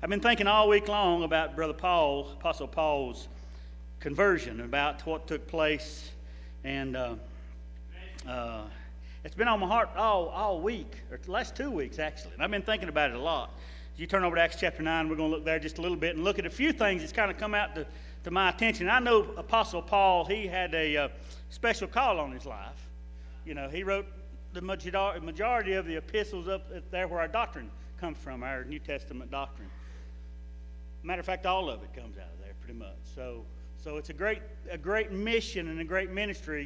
I've been thinking all week long about Brother Paul, Apostle Paul's conversion, about what took place, and it's been on my heart all week, or the last 2 weeks actually, and I've been thinking about it a lot. As you turn over to Acts chapter 9, we're going to look there just a little bit and look at a few things that's kind of come out to my attention. I know Apostle Paul, he had a special call on his life. You know, he wrote the majority of the epistles up there where our doctrine comes from, our New Testament doctrine. Matter of fact, all of it comes out of there pretty much. So it's a great mission and a great ministry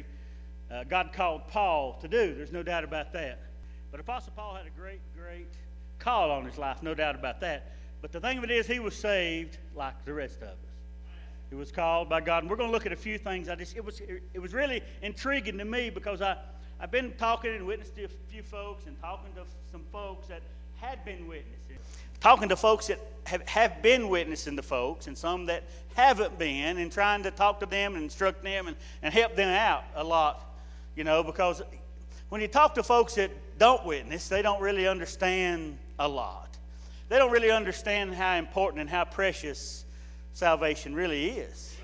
God called Paul to do. There's no doubt about that. But Apostle Paul had a great call on his life, no doubt about that. But the thing of it is, he was saved like the rest of us. He was called by God, and we're going to look at a few things. It was really intriguing to me because I've been talking and witnessed to a few folks and talking to some folks that had been witnessing. Talking to folks that have been witnessing to folks and some that haven't been, and trying to talk to them and instruct them and help them out a lot, you know, because when you talk to folks that don't witness, they don't really understand a lot. They don't really understand how important and how precious salvation really is.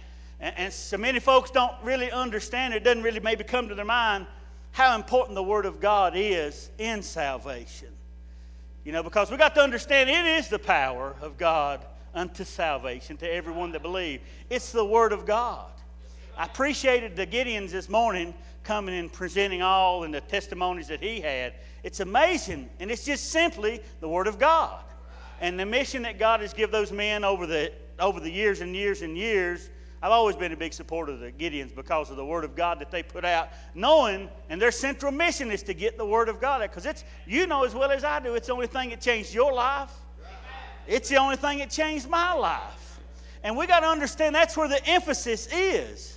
And so many folks don't really understand, it doesn't really maybe come to their mind how important the Word of God is in salvation. You know, because we got to understand it is the power of God unto salvation to everyone that believes. It's the Word of God. I appreciated the Gideons this morning coming and presenting all and the testimonies that he had. It's amazing, and it's just simply the Word of God. And the mission that God has given those men over the years and years and years. I've always been a big supporter of the Gideons because of the Word of God that they put out, knowing, and their central mission is to get the Word of God out. Because you know as well as I do, it's the only thing that changed your life. It's the only thing that changed my life. And we got to understand that's where the emphasis is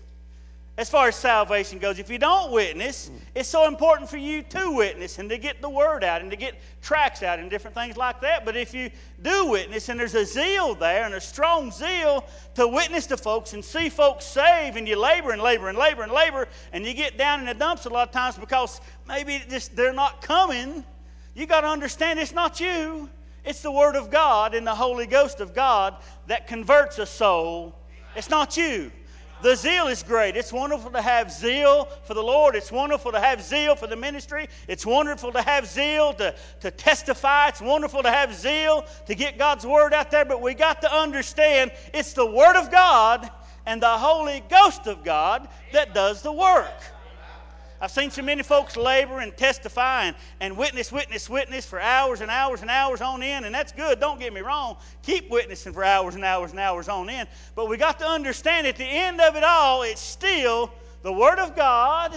as far as salvation goes. If you don't witness, it's so important for you to witness and to get the word out and to get tracts out and different things like that. But if you do witness, and there's a zeal there and a strong zeal to witness to folks and see folks saved, and you labor and labor and labor and labor, and you get down in the dumps a lot of times because maybe they're not coming, you got to understand it's not you. It's the Word of God and the Holy Ghost of God that converts a soul. It's not you. The zeal is great. It's wonderful to have zeal for the Lord. It's wonderful to have zeal for the ministry. It's wonderful to have zeal to testify. It's wonderful to have zeal to get God's Word out there. But we got to understand it's the Word of God and the Holy Ghost of God that does the work. I've seen so many folks labor and testify and witness for hours and hours and hours on end, and that's good, don't get me wrong. Keep witnessing for hours and hours and hours on end. But we got to understand at the end of it all, it's still the Word of God,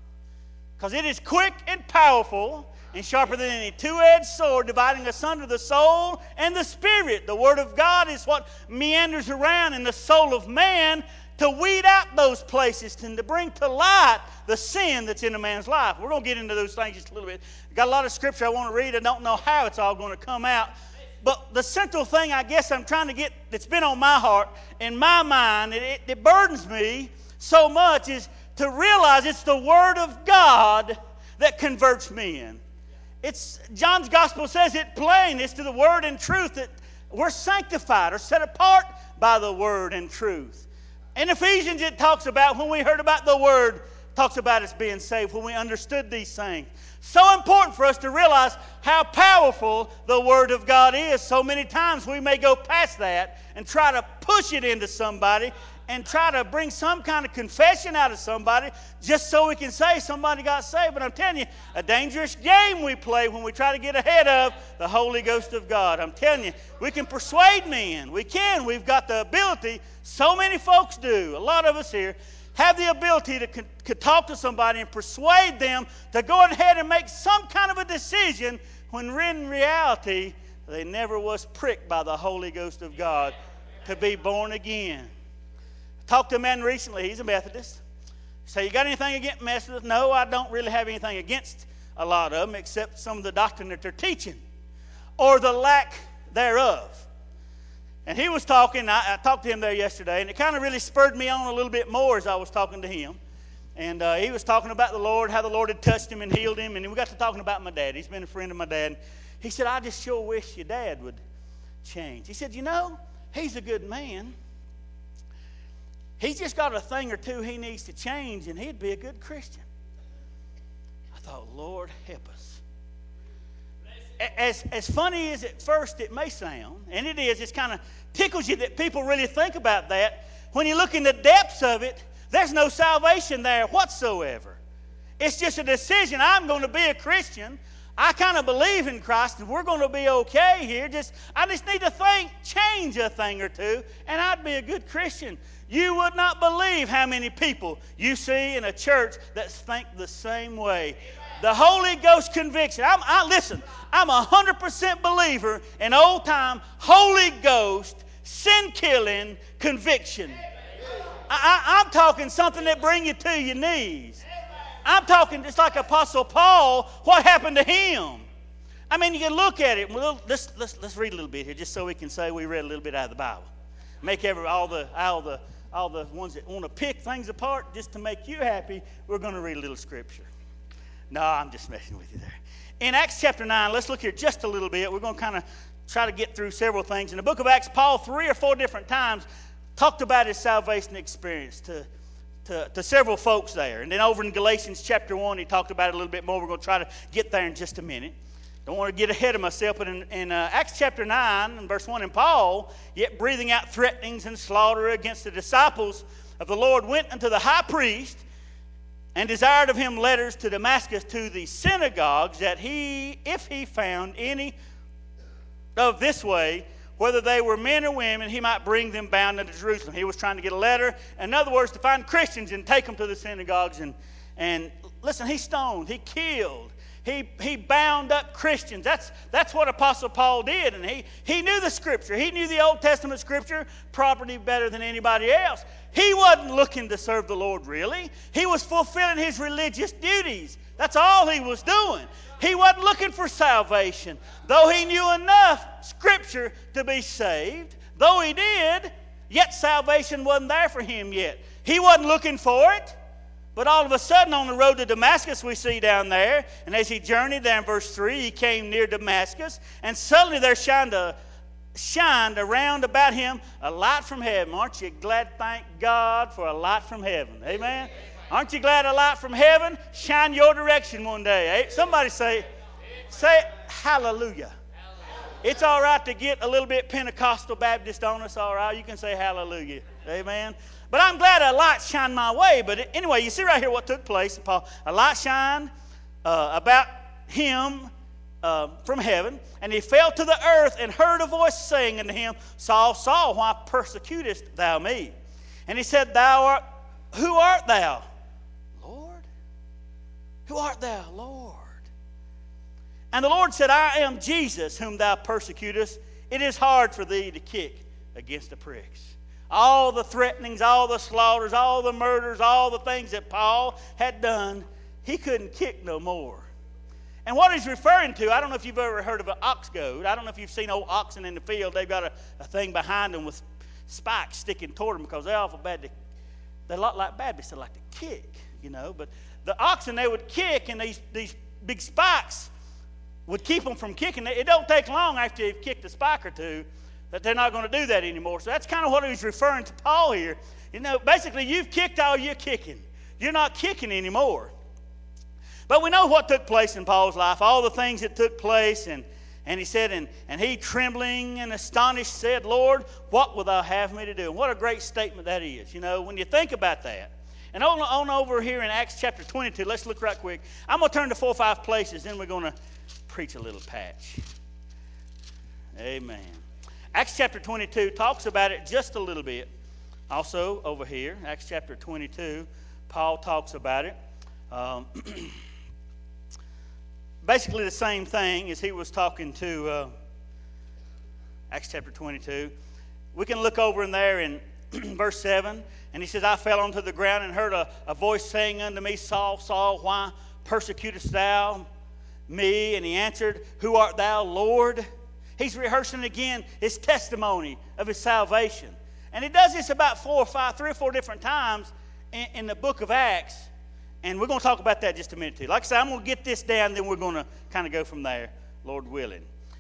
because it is quick and powerful and sharper than any two-edged sword, dividing asunder the soul and the spirit. The Word of God is what meanders around in the soul of man to weed out those places and to bring to light the sin that's in a man's life. We're going to get into those things just a little bit. Got a lot of scripture I want to read. I don't know how it's all going to come out. But the central thing I guess I'm trying to get that's been on my heart, in my mind, it burdens me so much, is to realize it's the Word of God that converts men. It's John's Gospel says it plain. It's to the Word and truth that we're sanctified or set apart by the Word and truth. In Ephesians, it talks about when we heard about the Word, talks about us being saved, when we understood these things. So important for us to realize how powerful the Word of God is. So many times we may go past that and try to push it into somebody and try to bring some kind of confession out of somebody just so we can say somebody got saved. But I'm telling you, a dangerous game we play when we try to get ahead of the Holy Ghost of God. I'm telling you, we can persuade men. We can. We've got the ability. So many folks do. A lot of us here have the ability to talk to somebody and persuade them to go ahead and make some kind of a decision when in reality they never was pricked by the Holy Ghost of God to be born again. I talked to a man recently. He's a Methodist. Say, you got anything against Methodists? No, I don't really have anything against a lot of them except some of the doctrine that they're teaching or the lack thereof. And he was talking, I talked to him there yesterday, and it kind of really spurred me on a little bit more as I was talking to him. And he was talking about the Lord, how the Lord had touched him and healed him. And we got to talking about my dad. He's been a friend of my dad. He said, I just sure wish your dad would change. He said, you know, he's a good man. He's just got a thing or two he needs to change, and he'd be a good Christian. I thought, Lord, help us. As funny as at first it may sound, and it is, it kind of tickles you that people really think about that. When you look in the depths of it, there's no salvation there whatsoever. It's just a decision. I'm going to be a Christian. I kind of believe in Christ, and we're going to be okay here. I just need to change a thing or two, and I'd be a good Christian. You would not believe how many people you see in a church that think the same way. The Holy Ghost conviction. Listen, I'm 100% believer in old-time Holy Ghost sin-killing conviction. I'm talking something that bring you to your knees. I'm talking just like Apostle Paul, what happened to him. I mean, you can look at it. Well, let's read a little bit here, just so we can say we read a little bit out of the Bible. Make all the ones that want to pick things apart just to make you happy. We're going to read a little scripture. No, I'm just messing with you there. In Acts chapter 9, let's look here just a little bit. We're going to kind of try to get through several things. In the book of Acts, Paul 3 or 4 different times talked about his salvation experience to several folks there. And then over in Galatians chapter 1, he talked about it a little bit more. We're going to try to get there in just a minute. Don't want to get ahead of myself, but in Acts chapter 9 and verse 1, and Paul, yet breathing out threatenings and slaughter against the disciples of the Lord, went unto the high priest and desired of him letters to Damascus to the synagogues, that if he found any of this way, whether they were men or women, he might bring them bound unto Jerusalem. He was trying to get a letter, in other words, to find Christians and take them to the synagogues. And listen, he stoned, he killed, he bound up Christians. That's what Apostle Paul did. And he knew the Scripture. He knew the Old Testament Scripture probably better than anybody else. He wasn't looking to serve the Lord, really. He was fulfilling his religious duties. That's all he was doing. He wasn't looking for salvation. Though he knew enough Scripture to be saved, though he did, yet salvation wasn't there for him yet. He wasn't looking for it. But all of a sudden on the road to Damascus we see down there, and as he journeyed there in verse 3, he came near Damascus, and suddenly there shined around about him a light from heaven. Aren't you glad? Thank God for a light from heaven. Amen? Aren't you glad a light from heaven shine your direction one day? Somebody say hallelujah. It's all right to get a little bit Pentecostal Baptist on us, all right? You can say hallelujah. Amen? But I'm glad a light shined my way. But anyway, you see right here what took place. A light shined about him from heaven, and he fell to the earth and heard a voice saying unto him, Saul, Saul, why persecutest thou me? And he said, Who art thou, Lord? Who art thou, Lord? And the Lord said, I am Jesus, whom thou persecutest. It is hard for thee to kick against the pricks. All the threatenings, all the slaughters, all the murders, all the things that Paul had done, he couldn't kick no more. And what he's referring to, I don't know if you've ever heard of an ox goad. I don't know if you've seen old oxen in the field. They've got a thing behind them with spikes sticking toward them because they're awful bad. They're a lot like Baptists. They like to kick, you know. But the oxen, they would kick, and these big spikes would keep them from kicking. It don't take long after you've kicked a spike or two that they're not going to do that anymore. So that's kind of what he's referring to Paul here. You know, basically, you've kicked all you're kicking. You're not kicking anymore. But we know what took place in Paul's life, all the things that took place. And he said, and he trembling and astonished said, Lord, what wilt thou have me to do? And what a great statement that is, you know, when you think about that. And on over here in Acts chapter 22, let's look right quick. I'm going to turn to 4 or 5 places, then we're going to preach a little patch. Amen. Acts chapter 22 talks about it just a little bit. Also over here, Acts chapter 22, Paul talks about it. Basically the same thing as he was talking to Acts chapter 22. We can look over in there in verse 7, and he says, I fell onto the ground and heard a voice saying unto me, Saul, Saul, why persecutest thou me? And he answered, Who art thou, Lord? He's rehearsing again his testimony of his salvation. And he does this about 3 or 4 different times in the book of Acts. And we're going to talk about that just a minute too. Like I said, I'm going to get this down, then we're going to kind of go from there, Lord willing.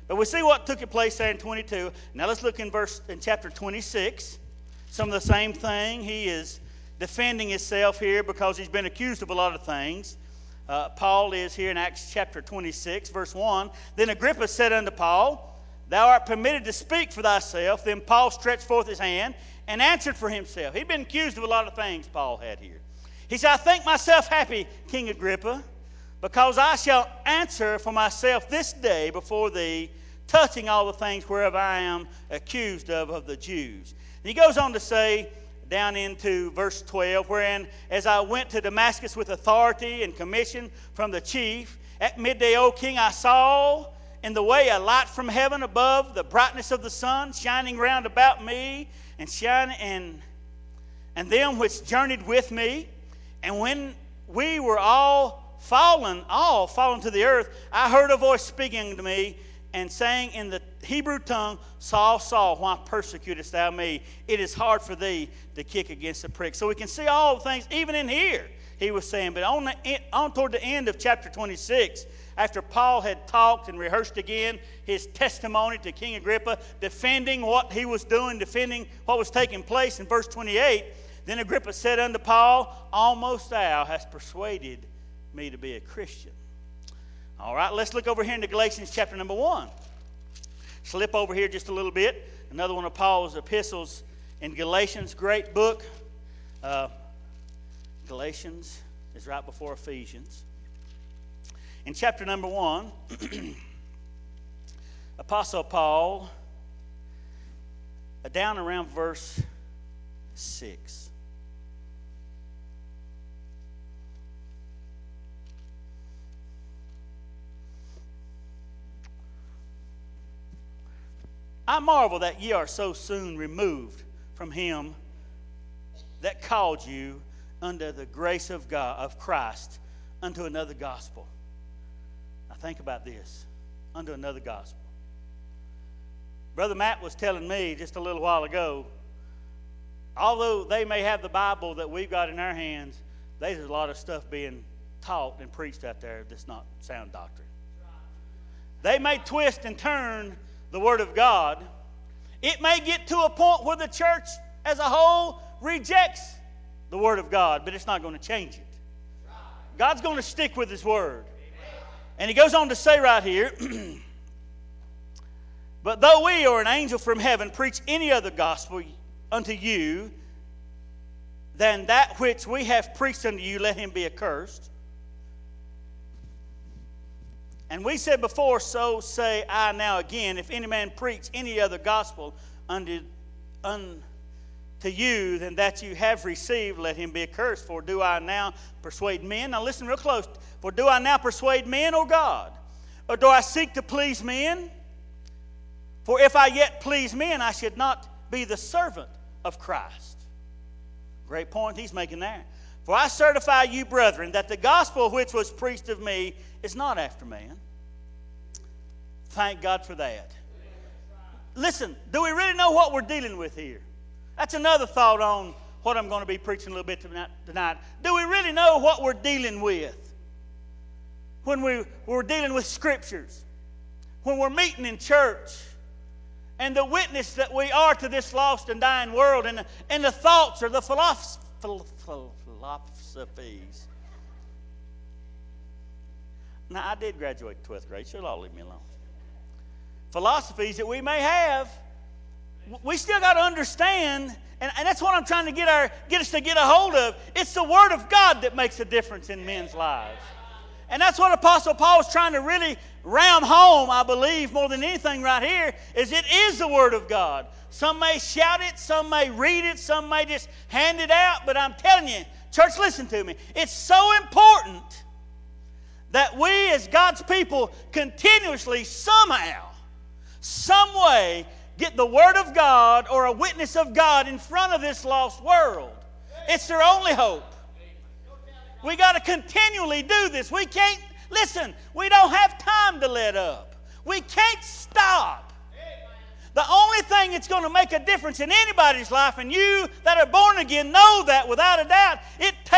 But we see what took place there in 22. Now let's look in chapter 26. Some of the same thing. He is defending himself here because he's been accused of a lot of things. Paul is here in Acts chapter 26, verse 1. Then Agrippa said unto Paul, Thou art permitted to speak for thyself. Then Paul stretched forth his hand and answered for himself. He'd been accused of a lot of things, Paul had here. He said, I think myself happy, King Agrippa, because I shall answer for myself this day before thee, touching all the things whereof I am accused of the Jews. And he goes on to say, down into verse 12, wherein as I went to Damascus with authority and commission from the chief, at midday, O king, I saw in the way a light from heaven above the brightness of the sun, shining round about me, and them which journeyed with me. And when we were all fallen to the earth, I heard a voice speaking to me, and saying in the Hebrew tongue, Saul, Saul, why persecutest thou me? It is hard for thee to kick against the prick. So we can see all the things, even in here, he was saying. But on toward the end of chapter 26, after Paul had talked and rehearsed again his testimony to King Agrippa, defending what he was doing, defending what was taking place in verse 28, then Agrippa said unto Paul, Almost thou hast persuaded me to be a Christian. All right, let's look over here into Galatians chapter number 1. Slip over here just a little bit. Another one of Paul's epistles in Galatians, great book. Galatians is right before Ephesians. In chapter number 1, Apostle Paul, down around verse 6. I marvel that ye are so soon removed from him that called you under the grace of God, of Christ, unto another gospel. Now think about this, unto another gospel. Brother Matt was telling me just a little while ago, although they may have the Bible that we've got in our hands, there's a lot of stuff being taught and preached out there that's not sound doctrine. They may twist and turn the Word of God. It may get to a point where the church as a whole rejects the Word of God, but it's not going to change it. God's going to stick with His Word. And he goes on to say right here, But though we or an angel from heaven preach any other gospel unto you than that which we have preached unto you, let him be accursed. And we said before, so say I now again, if any man preach any other gospel unto you than that you have received, let him be accursed. For do I now persuade men? Now listen real close. For do I now persuade men or God? Or do I seek to please men? For if I yet please men, I should not be the servant of Christ. Great point he's making there. For I certify you, brethren, that the gospel which was preached of me is not after man. Thank God for that. Listen, do we really know what we're dealing with here? That's another thought on what I'm going to be preaching a little bit tonight. Do we really know what we're dealing with? When we're dealing with scriptures, when we're meeting in church, and the witness that we are to this lost and dying world, and the thoughts or the philosophies. Now, I did graduate 12th grade, so y'all leave me alone. Philosophies that we may have, we still got to understand, and that's what I'm trying to get us to get a hold of. It's the Word of God that makes a difference in men's lives. And that's what Apostle Paul is trying to really ram home, I believe, more than anything right here, is it is the Word of God. Some may shout it, some may read it, some may just hand it out, but I'm telling you, church, listen to me. It's so important that we as God's people continuously, somehow, some way, get the Word of God or a witness of God in front of this lost world. It's their only hope. We got to continually do this. We can't, listen, we don't have time to let up. We can't stop. The only thing that's going to make a difference in anybody's life, and you that are born again know that without a doubt, it takes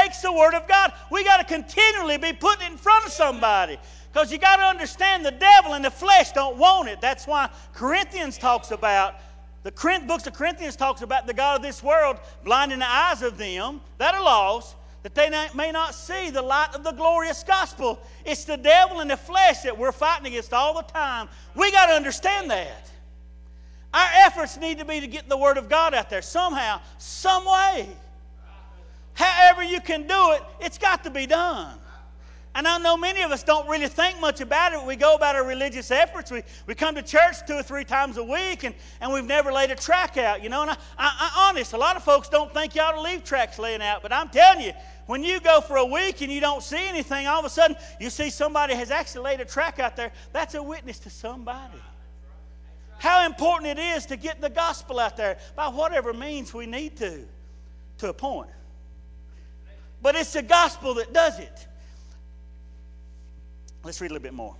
takes the Word of God. We got to continually be putting it in front of somebody. Because you got to understand the devil and the flesh don't want it. That's why Corinthians talks about, the books of Corinthians talks about the God of this world blinding the eyes of them that are lost, that they may not see the light of the glorious gospel. It's the devil and the flesh that we're fighting against all the time. We got to understand that. Our efforts need to be to get the Word of God out there somehow, some way. However you can do it, it's got to be done. And I know many of us don't really think much about it. We go about our religious efforts. We come to church 2 or 3 times a week, and we've never laid a track out, you know. And I honest, a lot of folks don't think you ought to leave tracks laying out. But I'm telling you, when you go for a week and you don't see anything, all of a sudden you see somebody has actually laid a track out there. That's a witness to somebody. How important it is to get the gospel out there by whatever means we need to a point. But it's the gospel that does it. Let's read a little bit more.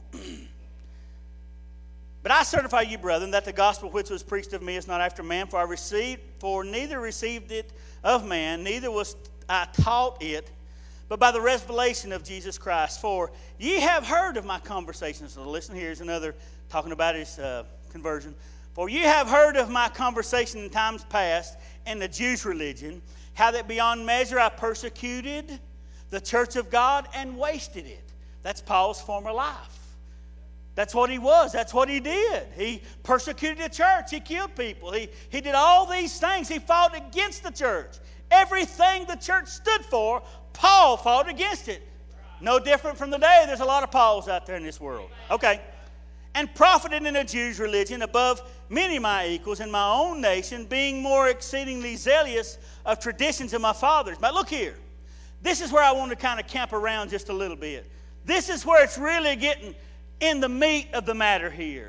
But I certify you, brethren, that the gospel which was preached of me is not after man, for neither received it of man, neither was I taught it, but by the revelation of Jesus Christ. For ye have heard of my conversations. So listen, here's another talking about his conversion. For ye have heard of my conversation in times past in the Jews' religion, how that beyond measure I persecuted the church of God and wasted it. That's Paul's former life. That's what he was. That's what he did. He persecuted the church. He killed people. He did all these things. He fought against the church. Everything the church stood for, Paul fought against it. No different from today. There's a lot of Pauls out there in this world. Okay. And profited in the Jews' religion above many of my equals in my own nation, being more exceedingly zealous of traditions of my fathers. But look here. This is where I want to kind of camp around just a little bit. This is where it's really getting in the meat of the matter here.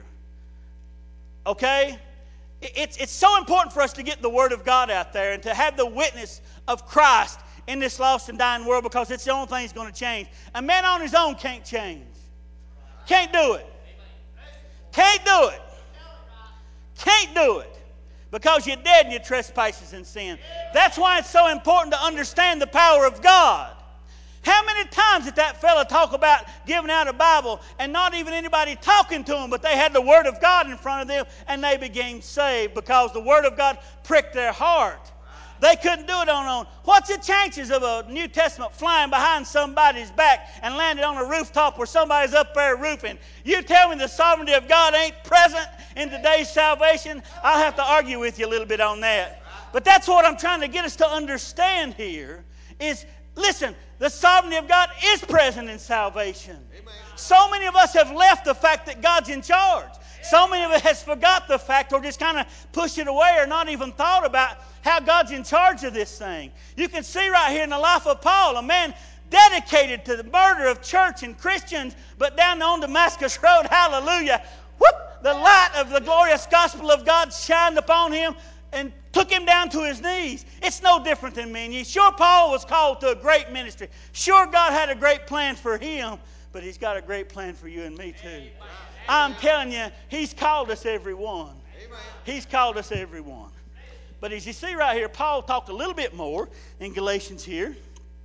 Okay? It's so important for us to get the Word of God out there and to have the witness of Christ in this lost and dying world, because it's the only thing that's going to change. A man on his own can't change. Can't do it. Can't do it. Can't do it. Because you're dead in your trespasses and sin. That's why it's so important to understand the power of God. How many times did that fella talk about giving out a Bible and not even anybody talking to them, but they had the Word of God in front of them and they became saved because the Word of God pricked their heart. They couldn't do it on their own. What's the chances of a New Testament flying behind somebody's back and landing on a rooftop where somebody's up there roofing? You tell me the sovereignty of God ain't present in today's salvation? I'll have to argue with you a little bit on that. But that's what I'm trying to get us to understand here is, listen, the sovereignty of God is present in salvation. Amen. So many of us have left the fact that God's in charge. So many of us has forgot the fact, or just kind of pushed it away, or not even thought about how God's in charge of this thing. You can see right here in the life of Paul, a man dedicated to the murder of church and Christians, but down on Damascus Road, hallelujah, whoop, the light of the glorious gospel of God shined upon him and took him down to his knees. It's no different than me and you. Sure, Paul was called to a great ministry. Sure, God had a great plan for him, but He's got a great plan for you and me too. I'm telling you, He's called us every one. He's called us every one. But as you see right here, Paul talked a little bit more in Galatians here.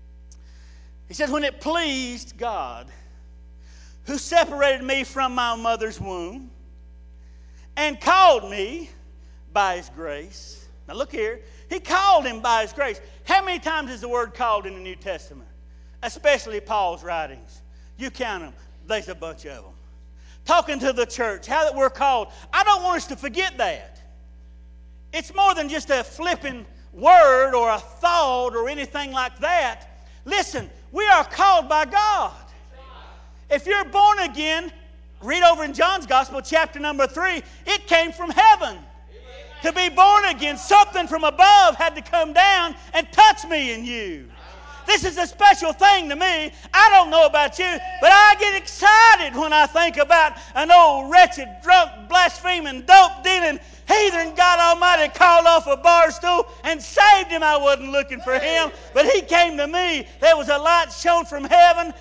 He says, when it pleased God, who separated me from my mother's womb and called me by His grace. Now look here. He called him by His grace. How many times is the word called in the New Testament? Especially Paul's writings. You count them. There's a bunch of them. Talking to the church, how that we're called. I don't want us to forget that. It's more than just a flipping word or a thought or anything like that. Listen, we are called by God. If you're born again, read over in John's Gospel, chapter number 3, it came from heaven. To be born again, something from above had to come down and touch me and you. This is a special thing to me. I don't know about you, but I get excited when I think about an old wretched, drunk, blaspheming, dope-dealing heathen God Almighty called off a bar stool and saved him. I wasn't looking for him, but He came to me. There was a light shone from heaven.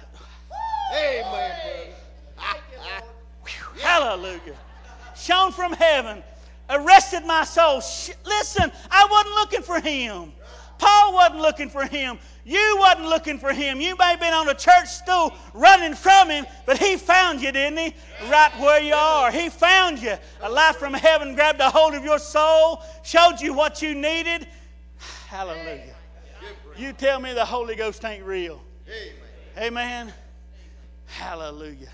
Amen, brother. Hallelujah. Shone from heaven. Arrested my soul. Listen, I wasn't looking for him. Paul wasn't looking for him. You wasn't looking for him. You may have been on a church stool running from him, but he found you, didn't he? Right where you are. He found you. A light from heaven grabbed a hold of your soul, showed you what you needed. Hallelujah. You tell me the Holy Ghost ain't real. Amen. Hallelujah.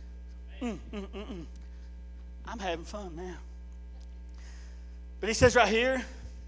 I'm having fun now. But he says right here,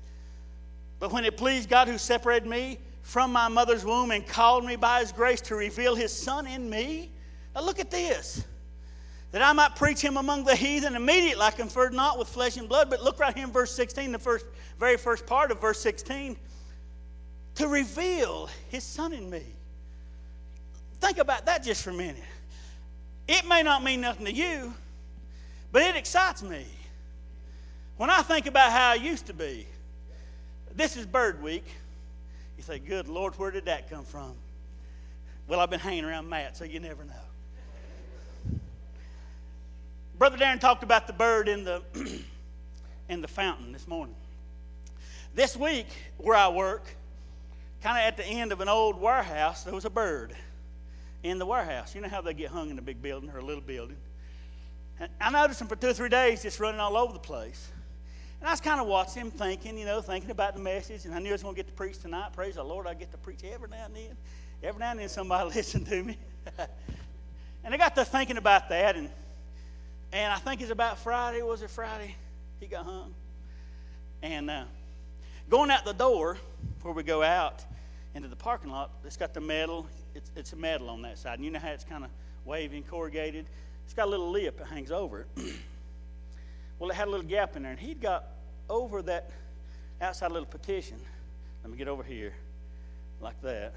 but when it pleased God who separated me from my mother's womb and called me by his grace to reveal his Son in me. Now look at this. That I might preach him among the heathen. Immediately I conferred not with flesh and blood. But look right here in verse 16, the very first part of verse 16. To reveal his Son in me. Think about that just for a minute. It may not mean nothing to you, but it excites me. When I think about how I used to be, this is Bird Week. You say, good Lord, where did that come from? Well, I've been hanging around Matt, so you never know. Brother Darren talked about the bird in the in the fountain this morning. This week, where I work, kind of at the end of an old warehouse, there was a bird in the warehouse. You know how they get hung in a big building or a little building. And I noticed him for 2 or 3 days just running all over the place. And I was kind of watching him thinking about the message. And I knew I was going to get to preach tonight. Praise the Lord, I get to preach every now and then. Every now and then somebody listen to me. And I got to thinking about that. And I think it's about Friday. Was it Friday? He got hung. And going out the door, before we go out into the parking lot, it's got the metal. It's a metal on that side. And you know how it's kind of wavy and corrugated? It's got a little lip that hangs over it. Well, it had a little gap in there, and he'd got over that outside little partition. Let me get over here, like that,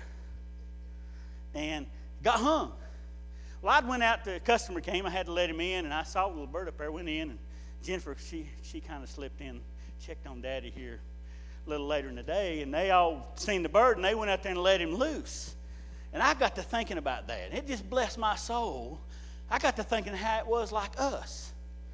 and got hung. Well, I'd went out, the customer came, I had to let him in, and I saw a little bird up there, went in, and Jennifer, she kind of slipped in, checked on Daddy here a little later in the day, and they all seen the bird, and they went out there and let him loose. And I got to thinking about that, and it just blessed my soul. I got to thinking how it was like us.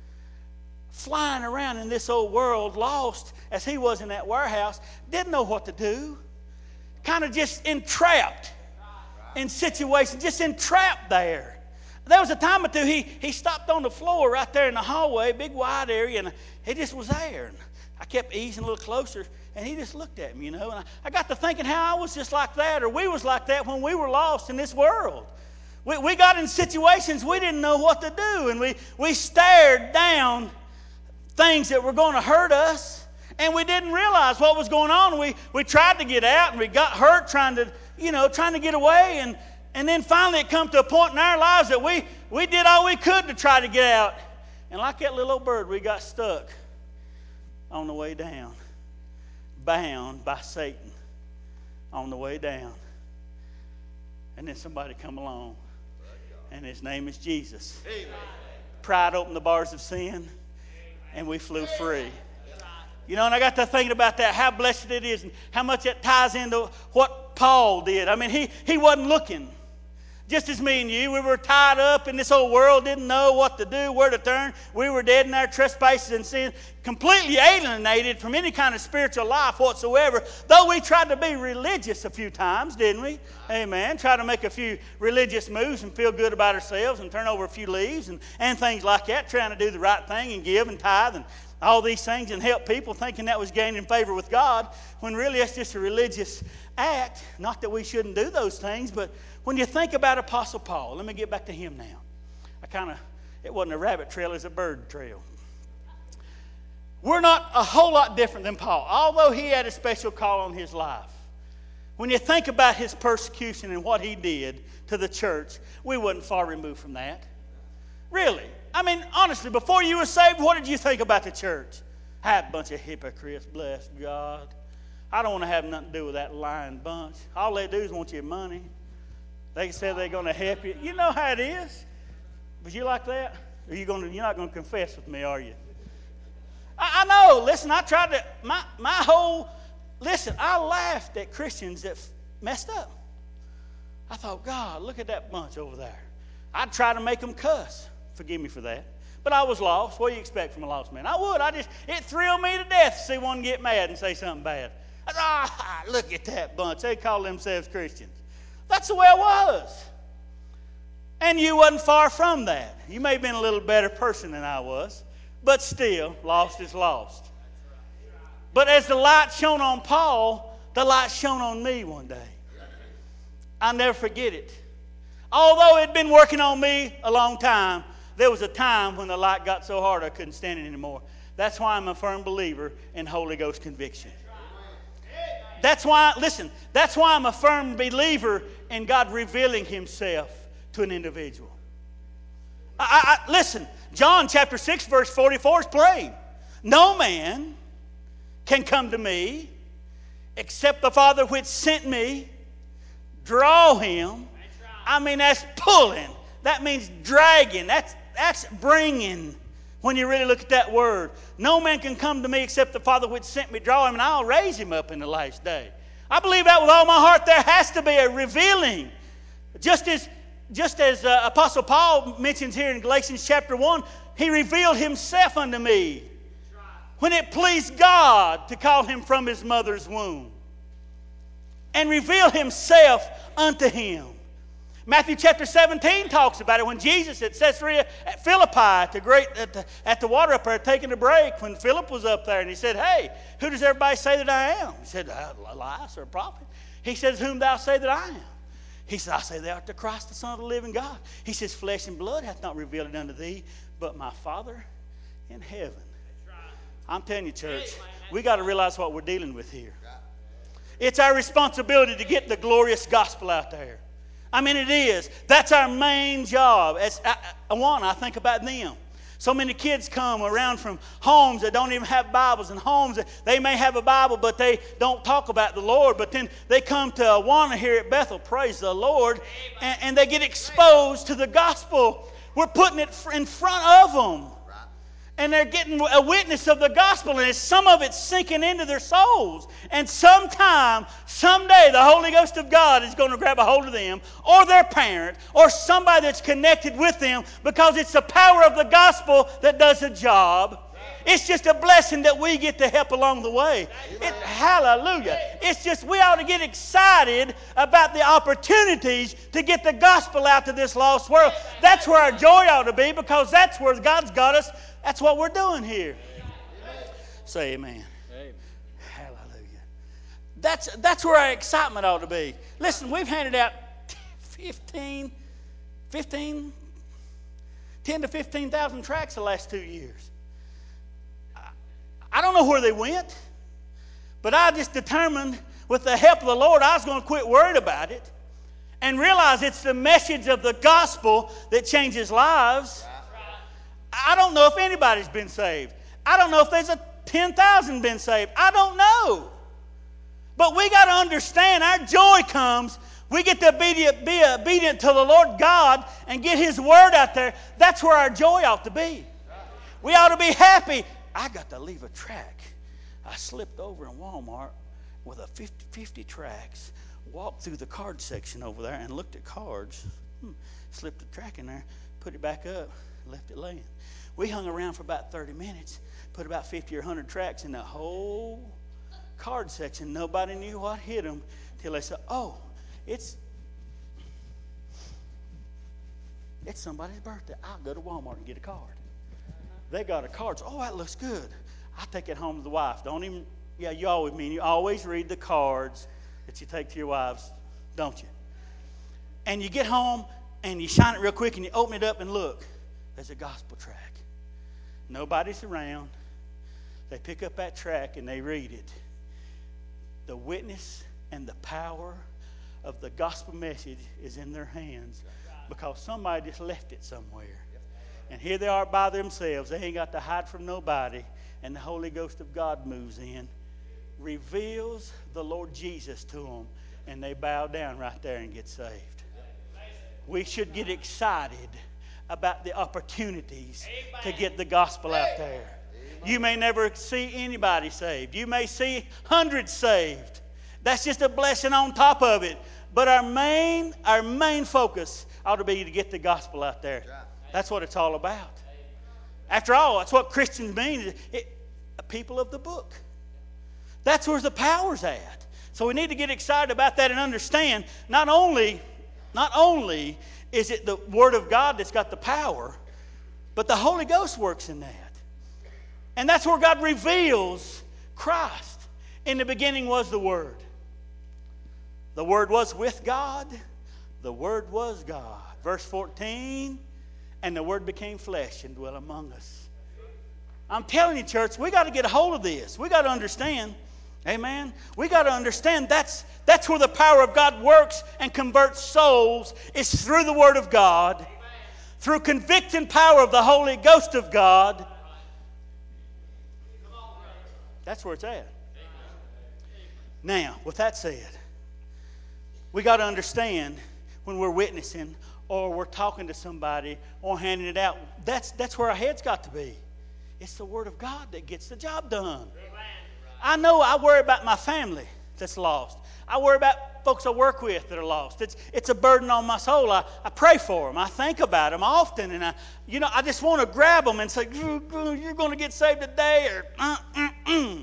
Flying around in this old world, lost as he was in that warehouse, didn't know what to do. Kind of just entrapped in situations, just entrapped there. There was a time or two he stopped on the floor right there in the hallway, big wide area, and he just was there. And I kept easing a little closer, and he just looked at me, And I got to thinking how I was just like that, or we was like that when we were lost in this world. We got in situations we didn't know what to do, and we stared down things that were going to hurt us, and we didn't realize what was going on. We tried to get out, and we got hurt trying to get away, and then finally it come to a point in our lives that we did all we could to try to get out. And like that little old bird, we got stuck on the way down, bound by Satan on the way down. And then somebody come along, and his name is Jesus. Amen. Pride opened the bars of sin, and we flew free. And I got to thinking about that, how blessed it is and how much it ties into what Paul did. I mean, he wasn't looking. Just as me and you, we were tied up in this old world, didn't know what to do, where to turn. We were dead in our trespasses and sin, completely alienated from any kind of spiritual life whatsoever. Though we tried to be religious a few times, didn't we? Amen. Try to make a few religious moves and feel good about ourselves and turn over a few leaves and things like that, trying to do the right thing and give and tithe and all these things and help people, thinking that was gaining favor with God, when really it's just a religious act. Not that we shouldn't do those things, but when you think about Apostle Paul, let me get back to him now. It wasn't a rabbit trail, it was a bird trail. We're not a whole lot different than Paul, although he had a special call on his life. When you think about his persecution and what he did to the church, we wasn't far removed from that. Really. I mean, honestly, before you were saved, what did you think about the church? A bunch of hypocrites, bless God. I don't want to have nothing to do with that lying bunch. All they do is want your money. They say they're going to help you. You know how it is. But you like that? Or you're not going to confess with me, are you? I know. Listen, I tried to, I laughed at Christians that messed up. I thought, God, look at that bunch over there. I'd try to make them cuss. Forgive me for that. But I was lost. What do you expect from a lost man? I would. It thrilled me to death to see one get mad and say something bad. Look at that bunch. They call themselves Christians. That's the way it was. And you wasn't far from that. You may have been a little better person than I was, but still, lost is lost. But as the light shone on Paul, the light shone on me one day. I'll never forget it. Although it had been working on me a long time, there was a time when the light got so hard I couldn't stand it anymore. That's why I'm a firm believer in Holy Ghost conviction. That's why I'm a firm believer in God revealing Himself to an individual. Listen, John chapter 6 verse 44 is plain. No man can come to me except the Father which sent me draw him. I mean, that's pulling. That means dragging. That's bringing. When you really look at that word, no man can come to me except the Father which sent me draw him, and I'll raise him up in the last day. I believe that with all my heart. There has to be a revealing. Just as Apostle Paul mentions here in Galatians chapter 1, he revealed himself unto me when it pleased God to call him from his mother's womb and reveal himself unto him. Matthew chapter 17 talks about it when Jesus at Caesarea at Philippi at the water up there taking a break, when Philip was up there and he said, "Hey, who does everybody say that I am?" He said, "Elias or a prophet." He says, "Whom thou say that I am?" He said, "I say thou art the Christ, the Son of the living God." He says, "Flesh and blood hath not revealed it unto thee, but my Father in heaven." I'm telling you, church, we got to realize what we're dealing with here. It's our responsibility to get the glorious gospel out there. I mean, it is. That's our main job. I think about them. So many kids come around from homes that don't even have Bibles, and homes that they may have a Bible, but they don't talk about the Lord. But then they come to Awana here at Bethel, praise the Lord, and they get exposed to the gospel. We're putting it in front of them. And they're getting a witness of the gospel, and some of it's sinking into their souls. And someday, the Holy Ghost of God is going to grab a hold of them, or their parent, or somebody that's connected with them, because it's the power of the gospel that does the job. It's just a blessing that we get to help along the way. Hallelujah. It's just we ought to get excited about the opportunities to get the gospel out to this lost world. That's where our joy ought to be, because that's where God's got us. That's what we're doing here. Say amen. Hallelujah. That's where our excitement ought to be. Listen, we've handed out 10 to 15,000 tracts the last 2 years. I don't know where they went, but I just determined with the help of the Lord I was going to quit worrying about it and realize it's the message of the gospel that changes lives. I don't know if anybody's been saved. I don't know if there's 10,000 been saved. I don't know. But we got to understand our joy comes. We get to be obedient to the Lord God and get His word out there. That's where our joy ought to be. We ought to be happy. I got to leave a track. I slipped over in Walmart with a 50 tracks, walked through the card section over there and looked at cards. Slipped the track in there, put it back up, left it laying. We hung around for about 30 minutes, put about 50 or 100 tracks in that whole card section. Nobody knew what hit them till they said, "Oh, it's somebody's birthday. I'll go to Walmart and get a card." They got a card. "Oh, that looks good." I take it home to the wife. You always read the cards that you take to your wives, don't you? And you get home and you shine it real quick and you open it up and look. There's a gospel track. Nobody's around. They pick up that track and they read it. The witness and the power of the gospel message is in their hands because somebody just left it somewhere. And here they are by themselves. They ain't got to hide from nobody. And the Holy Ghost of God moves in, reveals the Lord Jesus to them, and they bow down right there and get saved. We should get excited about the opportunities to get the gospel out there. You may never see anybody saved. You may see hundreds saved. That's just a blessing on top of it. But our main focus ought to be to get the gospel out there. That's what it's all about. After all, that's what Christians mean. A people of the book. That's where the power's at. So we need to get excited about that and understand not only is it the Word of God that's got the power, but the Holy Ghost works in that. And that's where God reveals Christ. In the beginning was the Word. The Word was with God. The Word was God. Verse 14, and the Word became flesh and dwelt among us. I'm telling you, church, we got to get a hold of this. We got to understand. Amen. We got to understand that's where the power of God works and converts souls. It's through the Word of God, through convicting power of the Holy Ghost of God. That's where it's at. Now, with that said, we got to understand when we're witnessing or we're talking to somebody or handing it out, that's where our head's got to be. It's the Word of God that gets the job done. I know I worry about my family that's lost. I worry about folks I work with that are lost. It's a burden on my soul. I pray for them. I think about them often. And I just want to grab them and say, you're going to get saved today. Or,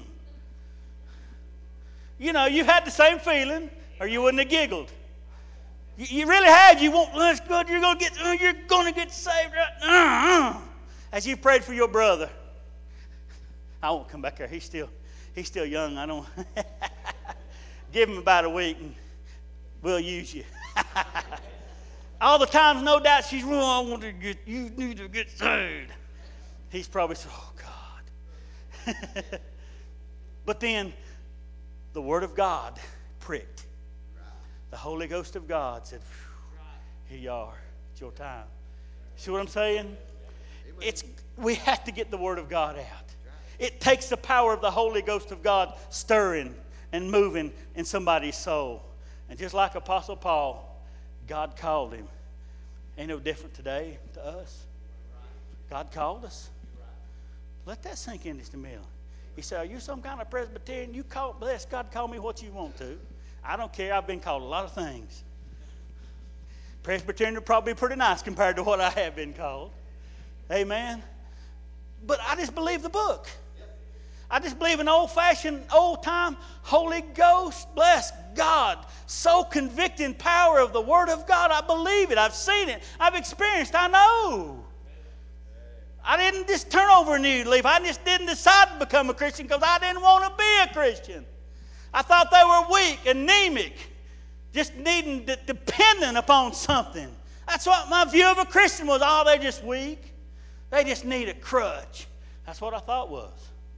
you've had the same feeling or you wouldn't have giggled. You really have. You want, that's good. You're going to get saved. As you prayed for your brother. I won't come back there. He's still young. I don't. Give him about a week and we'll use you. All the times, no doubt, she's, you need to get saved. He's probably said, oh, God. But then the Word of God pricked. The Holy Ghost of God said, here you are. It's your time. See what I'm saying? We have to get the Word of God out. It takes the power of the Holy Ghost of God stirring and moving in somebody's soul. And just like Apostle Paul, God called him. Ain't no different today to us. God called us. Let that sink in just a minute. He said, are you some kind of Presbyterian? Bless God, call me what you want to. I don't care. I've been called a lot of things. Presbyterian would probably be pretty nice compared to what I have been called. Amen. But I just believe the book. I just believe in old-fashioned, old-time Holy Ghost, bless God, so convicting power of the Word of God. I believe it. I've seen it. I've experienced. I know. I didn't just turn over a new leaf. I just didn't decide to become a Christian because I didn't want to be a Christian. I thought they were weak, anemic, just dependent upon something. That's what my view of a Christian was. Oh, they're just weak. They just need a crutch. That's what I thought was.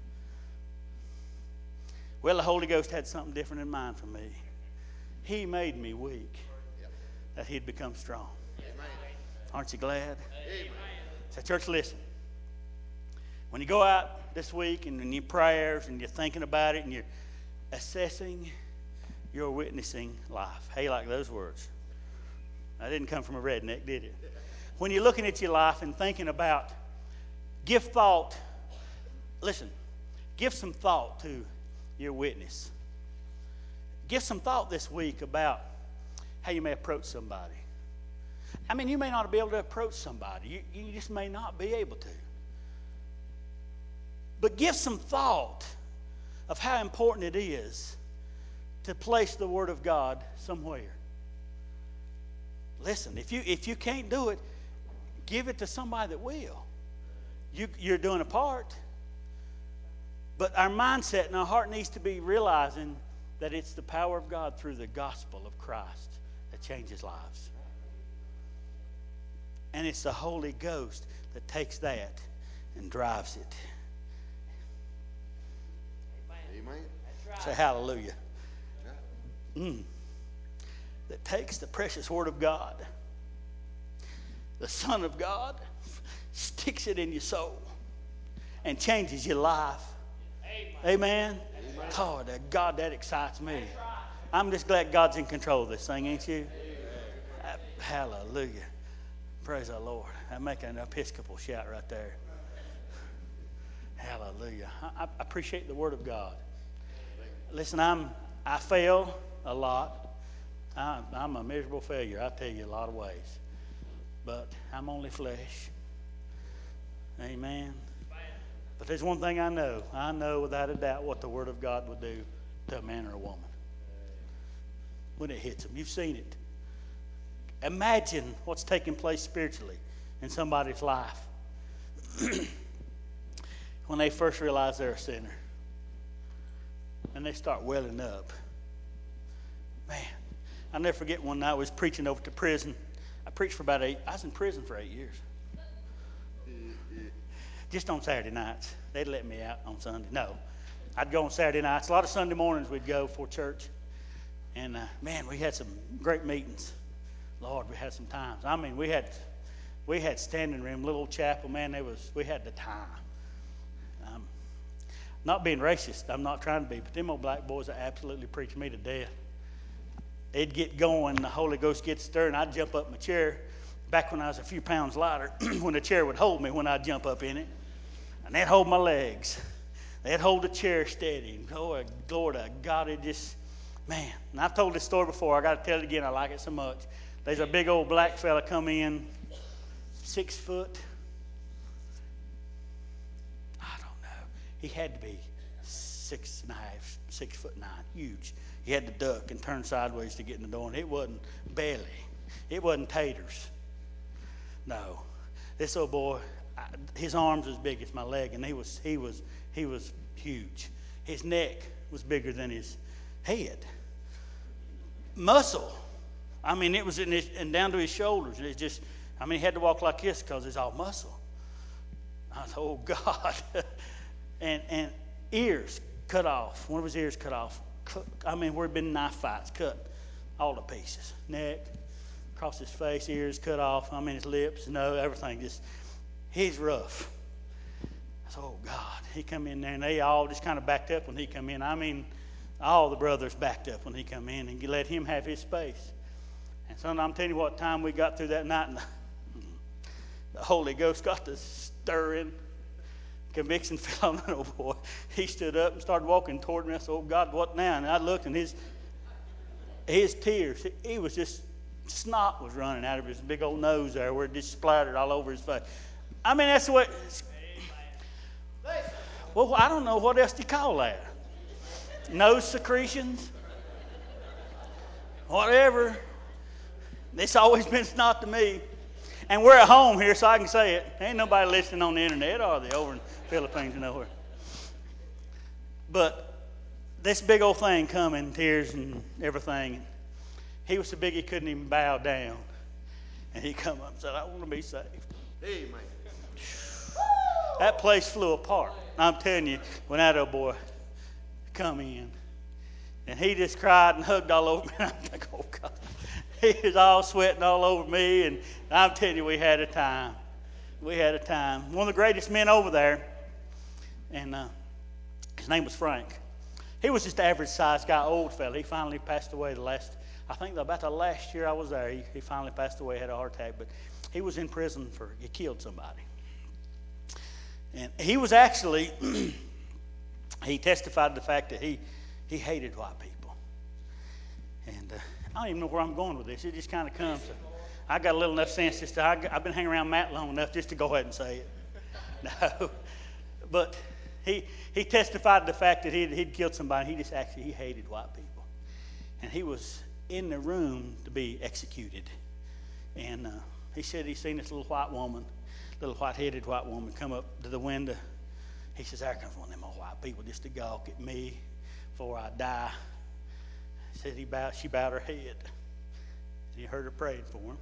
Well, the Holy Ghost had something different in mind for me. He made me weak that He'd become strong. Amen. Aren't you glad? Amen. So, church, listen. When you go out this week and in your prayers and you're thinking about it and you're assessing your witnessing life. Hey, like those words. That didn't come from a redneck, did it? When you're looking at your life and thinking about, give thought. Listen, give some thought to your witness. Give some thought this week about how you may approach somebody. I mean, you may not be able to approach somebody. You just may not be able to. But give some thought of how important it is to place the Word of God somewhere. Listen, if you can't do it, give it to somebody that will. You're doing a part. But our mindset and our heart needs to be realizing that it's the power of God through the gospel of Christ that changes lives. And it's the Holy Ghost that takes that and drives it. Amen. Say hallelujah. That takes the precious Word of God, the Son of God, sticks it in your soul and changes your life. Amen. Oh, God, that excites me. I'm just glad God's in control of this thing, ain't you? Hallelujah. Praise the Lord. I make an Episcopal shout right there. Hallelujah. I appreciate the Word of God. Listen, I fail a lot. I'm a miserable failure, I tell you, a lot of ways. But I'm only flesh. Amen. But there's one thing I know. I know without a doubt what the Word of God will do to a man or a woman when it hits them. You've seen it. Imagine what's taking place spiritually in somebody's life when they first realize they're a sinner and they start welling up. Man, I'll never forget one night I was preaching over to prison. I preached for I was in prison for 8 years. Just on Saturday nights. They'd let me out on Sunday. No, I'd go on Saturday nights. A lot of Sunday mornings we'd go for church. And man, we had some great meetings. Lord, we had some times. I mean, we had standing room, little chapel. Man, we had the time. Not being racist, I'm not trying to be, but them old black boys that absolutely preach me to death. They'd get going, the Holy Ghost gets stirred, and I'd jump up in my chair. Back when I was a few pounds lighter, when the chair would hold me when I'd jump up in it, and they'd hold my legs. They'd hold the chair steady. Oh, glory to God, it just, man. And I've told this story before. I got to tell it again. I like it so much. There's a big old black fella come in, 6 foot. I don't know. He had to be 6'9", 6'9", huge. He had to duck and turn sideways to get in the door, and it wasn't belly. It wasn't taters. No, this old boy, his arms as big as my leg, and he was huge. His neck was bigger than his head. Muscle. I mean, it was and down to his shoulders. It just, I mean, he had to walk like this because it's all muscle. I was, oh God. and ears cut off. One of his ears cut off. I mean, where had been knife fights, cut all to pieces. Neck, across his face, ears cut off. I mean, his lips, everything. Just, he's rough. I said, oh God. He come in there, and they all just kind of backed up when he come in. I mean, all the brothers backed up when he come in and let him have his space. And son, I'm telling you what time we got through that night, and the Holy Ghost got to stirring. Conviction fell on that old boy. He stood up and started walking toward me. I said, oh God, what now? And I looked, and his tears, he was just, snot was running out of his big old nose there where it just splattered all over his face. I mean, that's the way. Well, I don't know what else to call that. Nose secretions, whatever. It's always been snot to me. And we're at home here, so I can say it. Ain't nobody listening on the internet, are they, over in the Philippines or nowhere? But this big old thing coming, tears and everything. He was so big he couldn't even bow down. And he come up and said, I want to be saved. Amen. That place flew apart. I'm telling you, when that old boy come in, and he just cried and hugged all over me. And I'm like, oh God. He was all sweating all over me, and I'm telling you, we had a time. We had a time. One of the greatest men over there, and his name was Frank. He was just an average-sized guy, old fella. He finally passed away about the last year I was there. He finally passed away, had a heart attack, but he was in prison he killed somebody. And he was actually, he testified to the fact that he hated white people. And I don't even know where I'm going with this. It just kind of comes. I got a little enough sense just I've been hanging around Matt long enough just to go ahead and say it. No, but he testified to the fact that he'd killed somebody. He hated white people, and he was in the room to be executed. And he said he seen this little white-headed white woman come up to the window. He says, there comes one of them old white people just to gawk at me before I die. He said she bowed her head. And he heard her praying for him.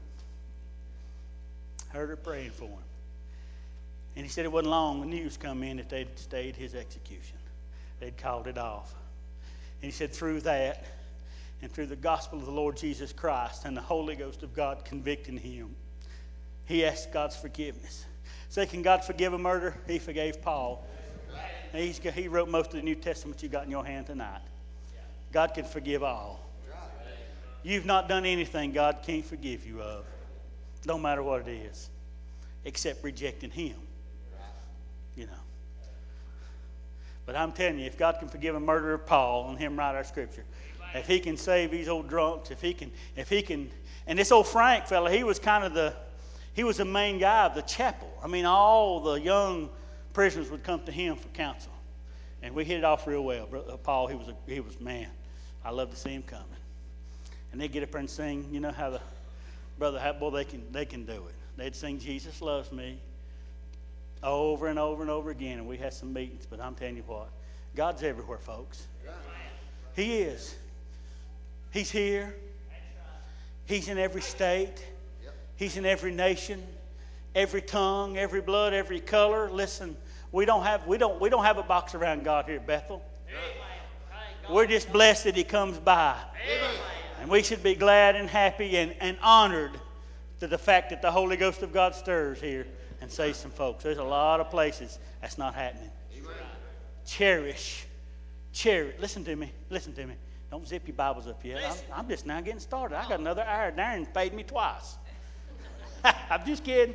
And he said it wasn't long when news come in that they'd stayed his execution. They'd called it off. And he said through that and through the gospel of the Lord Jesus Christ and the Holy Ghost of God convicting him, he asked God's forgiveness. Say, can God forgive a murder? He forgave Paul. He wrote most of the New Testament you got in your hand tonight. God can forgive all. You've not done anything God can't forgive you of. No matter what it is. Except rejecting him. You know. But I'm telling you, if God can forgive a murderer, Paul, and him write our scripture. If he can save these old drunks, if he can, and this old Frank fella, he was the main guy of the chapel. I mean, all the young prisoners would come to him for counsel. And we hit it off real well. Paul, he was man. I love to see him coming. And they'd get up there and sing, you know how the brother, boy, they can do it. They'd sing Jesus Loves Me over and over and over again. And we had some meetings, but I'm telling you what, God's everywhere, folks. He is. He's here. He's in every state. He's in every nation, every tongue, every blood, every color. Listen, we don't have a box around God here at Bethel. We're just blessed that He comes by. And we should be glad and happy and honored to the fact that the Holy Ghost of God stirs here and saves some folks. There's a lot of places that's not happening. Cherish. Listen to me. Don't zip your Bibles up yet. I'm just now getting started. I got another hour. Darren paid me twice. I'm just kidding.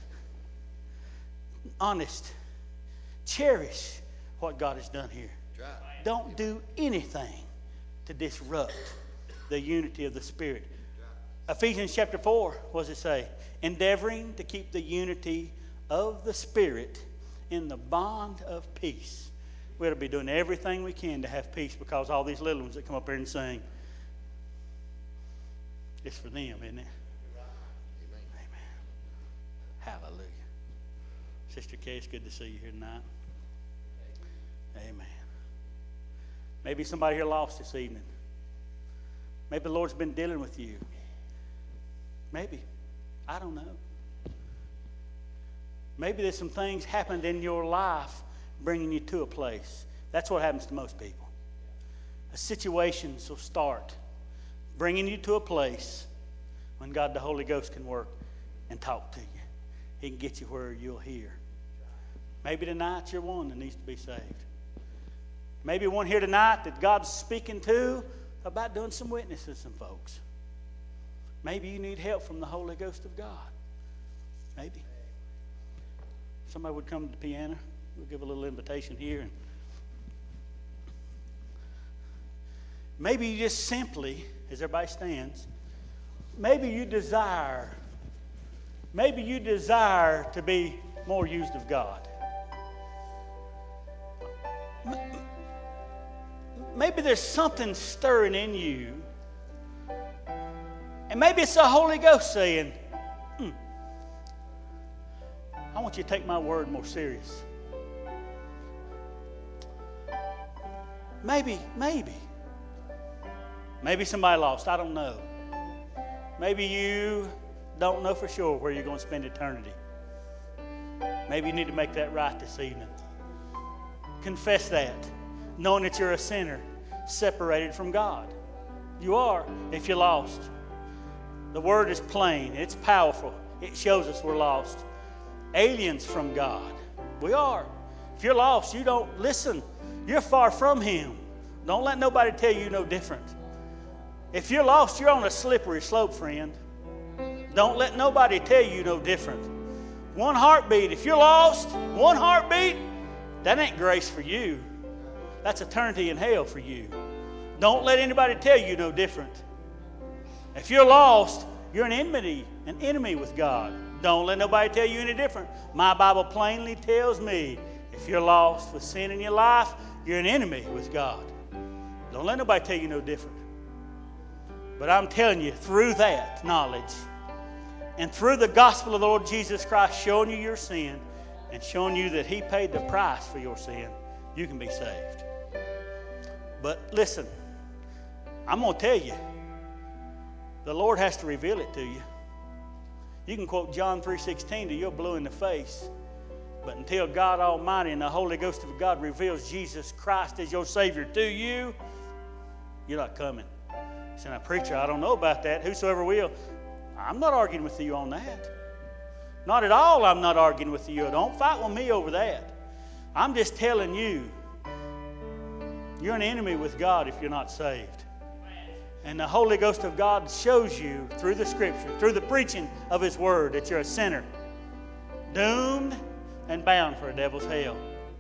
Honest. Cherish what God has done here. Don't do anything to disrupt the unity of the Spirit. Ephesians chapter 4, what does it say? Endeavoring to keep the unity of the Spirit in the bond of peace. We ought to be doing everything we can to have peace, because all these little ones that come up here and sing, it's for them, isn't it? Amen. Hallelujah. Sister Kay, it's good to see you here tonight. Amen. Maybe somebody here lost this evening. Maybe the Lord's been dealing with you. Maybe. I don't know. Maybe there's some things happened in your life bringing you to a place. That's what happens to most people. A situation will start bringing you to a place when God the Holy Ghost can work and talk to you. He can get you where you'll hear. Maybe tonight you're one that needs to be saved. Maybe one here tonight that God's speaking to about doing some witnesses to some folks. Maybe you need help from the Holy Ghost of God. Maybe. Somebody would come to the piano. We'll give a little invitation here. And maybe you just simply, as everybody stands, maybe you desire to be more used of God. Maybe there's something stirring in you. And maybe it's the Holy Ghost saying, I want you to take my word more serious. Maybe somebody lost. I don't know. Maybe you don't know for sure where you're going to spend eternity. Maybe you need to make that right this evening. Confess that, knowing that you're a sinner separated from God. You are, if you're lost. The word is plain. It's powerful. It shows us we're lost. Aliens from God. We are. If you're lost, you don't listen. You're far from Him. Don't let nobody tell you no different. If you're lost, you're on a slippery slope, friend. Don't let nobody tell you no different. One heartbeat. If you're lost, one heartbeat, that ain't grace for you. That's eternity in hell for you. Don't let anybody tell you no different. If you're lost, you're an enemy with God. Don't let nobody tell you any different. My Bible plainly tells me, if you're lost with sin in your life, you're an enemy with God. Don't let nobody tell you no different. But I'm telling you, through that knowledge and through the gospel of the Lord Jesus Christ showing you your sin and showing you that He paid the price for your sin, you can be saved. But listen, I'm going to tell you, the Lord has to reveal it to you. You can quote John 3:16 till you're blue in the face. But until God Almighty and the Holy Ghost of God reveals Jesus Christ as your Savior to you, you're not coming. You say, now, preacher, I don't know about that. Whosoever will. I'm not arguing with you on that. Not at all, I'm not arguing with you. Don't fight with me over that. I'm just telling you, you're an enemy with God if you're not saved. And the Holy Ghost of God shows you through the Scripture, through the preaching of His Word, that you're a sinner, doomed and bound for a devil's hell.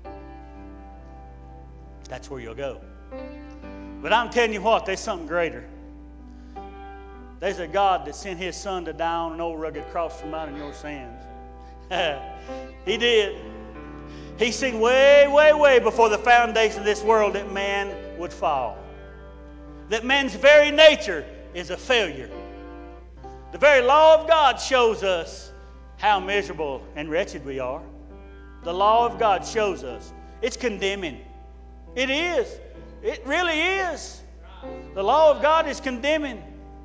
That's where you'll go. But I'm telling you what, there's something greater. There's a God that sent His Son to die on an old rugged cross for mine and your sins. He did. He seen way, way, way before the foundation of this world that man would fall. That man's very nature is a failure. The very law of God shows us how miserable and wretched we are. The law of God shows us. It's condemning. It is. It really is. The law of God is condemning.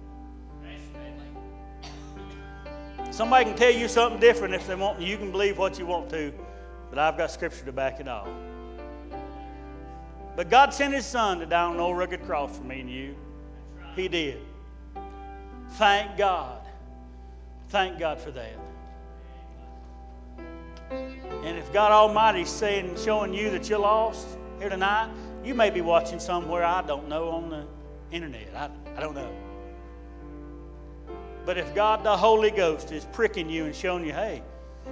Somebody can tell you something different if they want. You can believe what you want to, but I've got Scripture to back it all. But God sent His Son to die on an old rugged cross for me and you. He did. Thank God. Thank God for that. And if God Almighty is saying, showing you that you're lost here tonight, you may be watching somewhere I don't know on the internet. I don't know. But if God the Holy Ghost is pricking you and showing you, hey,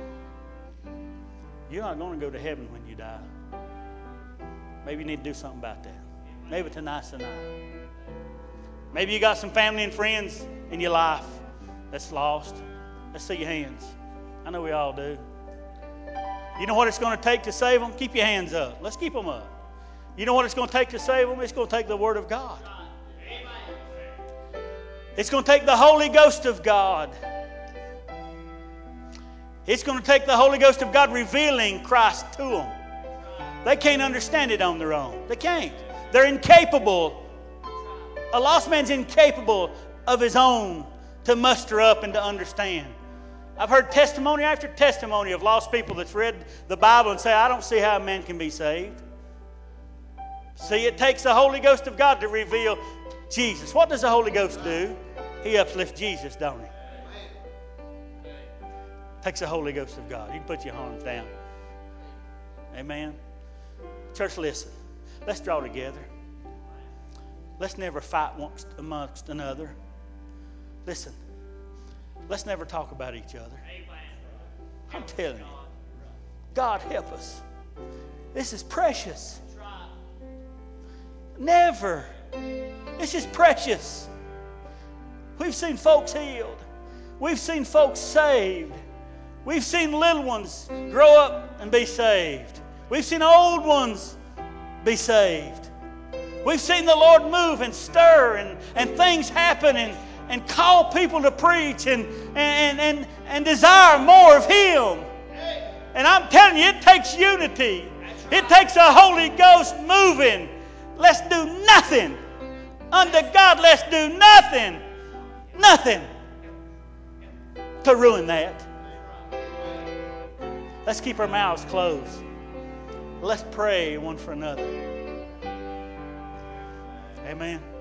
you're not going to go to heaven when you die. Maybe you need to do something about that. Maybe tonight's the night. Maybe you got some family and friends in your life that's lost. Let's see your hands. I know we all do. You know what it's going to take to save them? Keep your hands up. Let's keep them up. You know what it's going to take to save them? It's going to take the Word of God. It's going to take the Holy Ghost of God. It's going to take the Holy Ghost of God revealing Christ to them. They can't understand it on their own. They can't. They're incapable. A lost man's incapable of his own to muster up and to understand. I've heard testimony after testimony of lost people that's read the Bible and say, I don't see how a man can be saved. See, it takes the Holy Ghost of God to reveal Jesus. What does the Holy Ghost do? He uplifts Jesus, don't he? Takes the Holy Ghost of God. You can put your arms down. Amen. Church, listen. Let's draw together. Let's never fight amongst another. Listen. Let's never talk about each other. I'm telling you. God help us. This is precious. Never. This is precious. We've seen folks healed. We've seen folks saved. We've seen little ones grow up and be saved. We've seen old ones be saved. We've seen the Lord move and stir and things happen and call people to preach and desire more of Him. And I'm telling you, it takes unity. It takes the Holy Ghost moving. Let's do nothing. Unto God, let's do nothing. Nothing to ruin that. Let's keep our mouths closed. Let's pray one for another. Amen.